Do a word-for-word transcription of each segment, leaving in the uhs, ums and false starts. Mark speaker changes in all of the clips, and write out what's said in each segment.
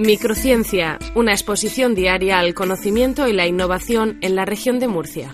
Speaker 1: Microciencia, una exposición diaria al conocimiento y la innovación en la región de Murcia.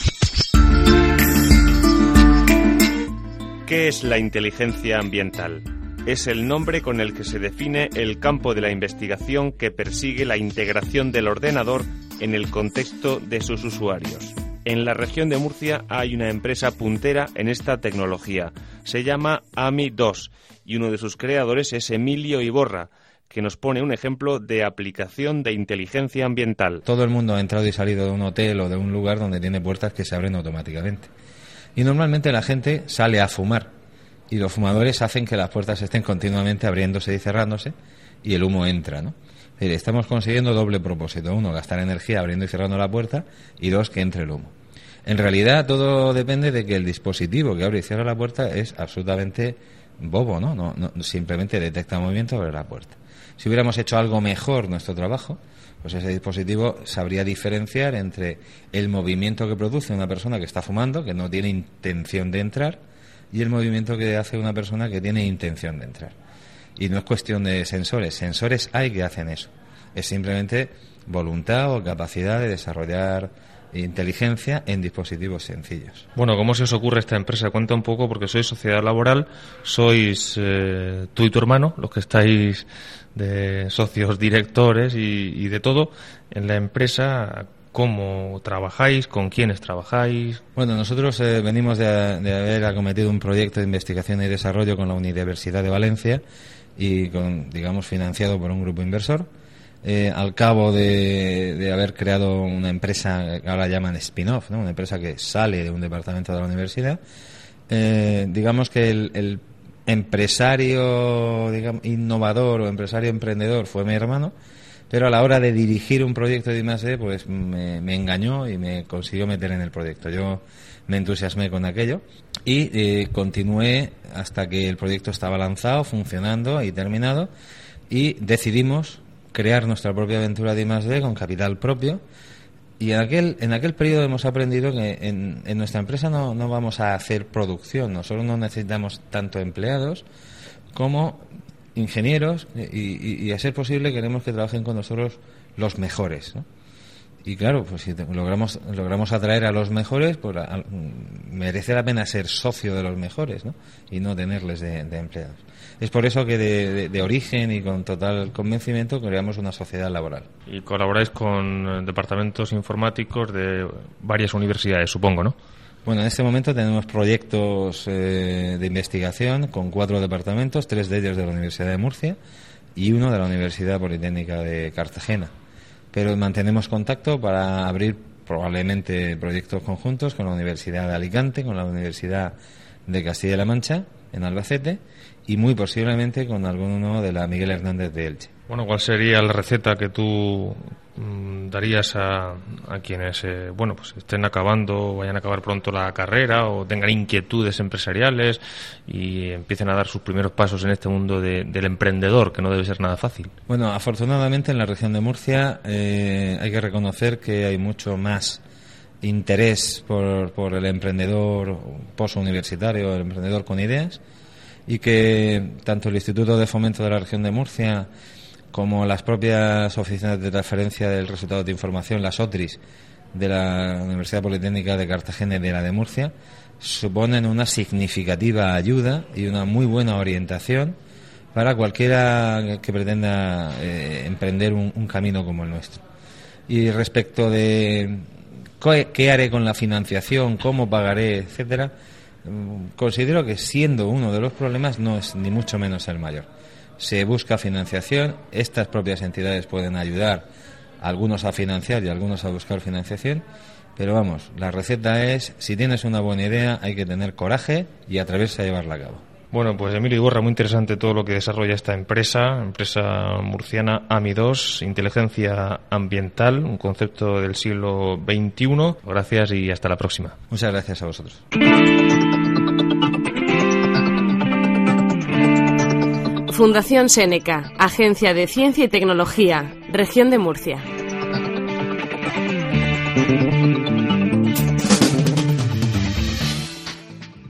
Speaker 2: ¿Qué es la inteligencia ambiental? Es el nombre con el que se define el campo de la investigación que persigue la integración del ordenador en el contexto de sus usuarios. En la región de Murcia hay una empresa puntera en esta tecnología. Se llama A M I dos y uno de sus creadores es Emilio Iborra, que nos pone un ejemplo de aplicación de inteligencia ambiental.
Speaker 3: Todo el mundo ha entrado y salido de un hotel o de un lugar donde tiene puertas que se abren automáticamente. Y normalmente la gente sale a fumar y los fumadores hacen que las puertas estén continuamente abriéndose y cerrándose y el humo entra, ¿no? Es decir, estamos consiguiendo doble propósito. Uno, gastar energía abriendo y cerrando la puerta, y dos, que entre el humo. En realidad todo depende de que el dispositivo que abre y cierra la puerta es absolutamente bobo, ¿no? No, no simplemente detecta movimiento sobre la puerta. Si hubiéramos hecho algo mejor nuestro trabajo, pues ese dispositivo sabría diferenciar entre el movimiento que produce una persona que está fumando, que no tiene intención de entrar, y el movimiento que hace una persona que tiene intención de entrar. Y no es cuestión de sensores. Sensores hay que hacen eso. Es simplemente voluntad o capacidad de desarrollar inteligencia en dispositivos sencillos.
Speaker 2: Bueno, ¿cómo se os ocurre esta empresa? Cuenta un poco, porque sois sociedad laboral, sois eh, tú y tu hermano, los que estáis de socios directores y, y de todo en la empresa. ¿Cómo trabajáis? ¿Con quiénes trabajáis?
Speaker 3: Bueno, nosotros eh, venimos de, de haber acometido un proyecto de investigación y desarrollo con la Universidad de Valencia y con, digamos, financiado por un grupo inversor. Eh, al cabo de, de haber creado una empresa que ahora llaman spin-off, ¿no? Una empresa que sale de un departamento de la universidad, eh, digamos que el, el empresario, digamos, innovador o empresario emprendedor fue mi hermano, pero a la hora de dirigir un proyecto de I más D, pues me, me engañó y me consiguió meter en el proyecto. Yo me entusiasmé con aquello y eh, continué hasta que el proyecto estaba lanzado, funcionando y terminado, y decidimos crear nuestra propia aventura de I más D con capital propio. Y en aquel en aquel periodo hemos aprendido que en, en nuestra empresa no, no vamos a hacer producción. Nosotros no necesitamos tanto empleados como ingenieros y, y, y a ser posible queremos que trabajen con nosotros los mejores, ¿no? Y claro, pues si te, logramos logramos atraer a los mejores, pues a, a, merece la pena ser socio de los mejores, ¿no? Y no tenerles de, de empleados. Es por eso que de, de, de origen y con total convencimiento creamos una sociedad laboral.
Speaker 2: Y colaboráis con departamentos informáticos de varias universidades, supongo, ¿no?
Speaker 3: Bueno, en este momento tenemos proyectos eh, de investigación con cuatro departamentos, tres de ellos de la Universidad de Murcia y uno de la Universidad Politécnica de Cartagena. Pero mantenemos contacto para abrir probablemente proyectos conjuntos con la Universidad de Alicante, con la Universidad de Castilla-La Mancha, en Albacete, y muy posiblemente con alguno de la Miguel Hernández de Elche.
Speaker 2: Bueno, ¿cuál sería la receta que tú mmm, darías a, a quienes eh, bueno, pues estén acabando, vayan a acabar pronto la carrera o tengan inquietudes empresariales y empiecen a dar sus primeros pasos en este mundo de, del emprendedor, que no debe ser nada fácil?
Speaker 3: Bueno, afortunadamente en la región de Murcia eh, hay que reconocer que hay mucho más interés por, por el emprendedor posuniversitario, el emprendedor con ideas, y que tanto el Instituto de Fomento de la región de Murcia como las propias oficinas de transferencia del resultado de información, las O T R Is, de la Universidad Politécnica de Cartagena y de la de Murcia, suponen una significativa ayuda y una muy buena orientación para cualquiera que pretenda eh, emprender un, un camino como el nuestro. Y respecto de qué haré con la financiación, cómo pagaré, etcétera, considero que siendo uno de los problemas no es ni mucho menos el mayor. Se busca financiación, estas propias entidades pueden ayudar, algunos a financiar y algunos a buscar financiación, pero vamos, la receta es, si tienes una buena idea, hay que tener coraje y atreverse a llevarla a cabo.
Speaker 2: Bueno, pues Emilio Iborra, muy interesante todo lo que desarrolla esta empresa, empresa murciana A M I dos, inteligencia ambiental, un concepto del siglo veintiuno. Gracias y hasta la próxima.
Speaker 3: Muchas gracias a vosotros.
Speaker 1: Fundación Seneca, Agencia de Ciencia y Tecnología, Región de Murcia.